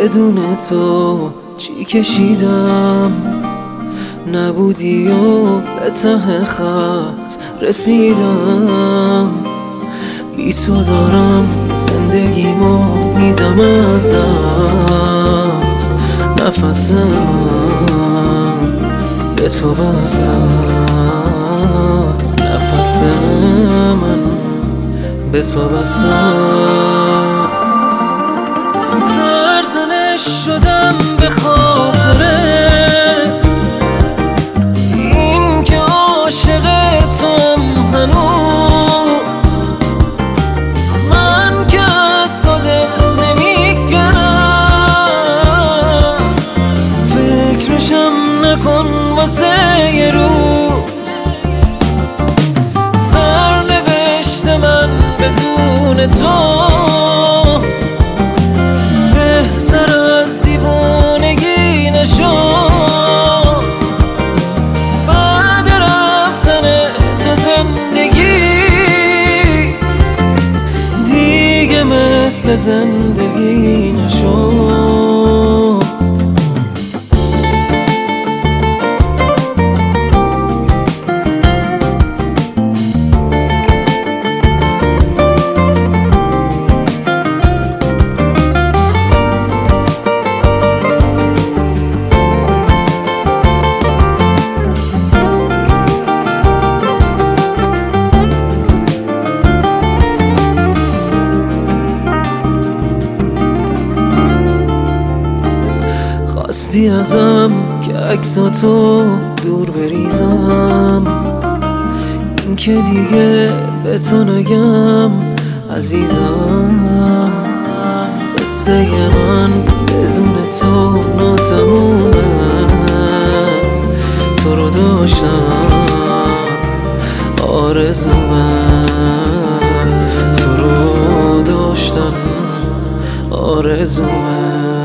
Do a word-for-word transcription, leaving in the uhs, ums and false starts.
بدون تو چی کشیدم، نبودی و به ته خط رسیدم. بی تو دارم زندگیمو میدم از دست، نفسم به تو بسته است، نفس من به تو بسته است. سرزنش شدم به خاطر این که عاشق توام هنوز، من که از تو دل نمیگرم، فکرشم نکن واسه یه روز. سرنوشت من بدون تو بهتر از دیوانگی نشد. بعد رفتن تو زندگی دیگه مثل زندگی نشد. خواستی ازم که عکساتو دور بریزم، این که دیگه به تو نگم عزیزم. قصه من بدون تو ناتمومه، تو رو داشتم آرزومه، تو رو داشتم آرزومه.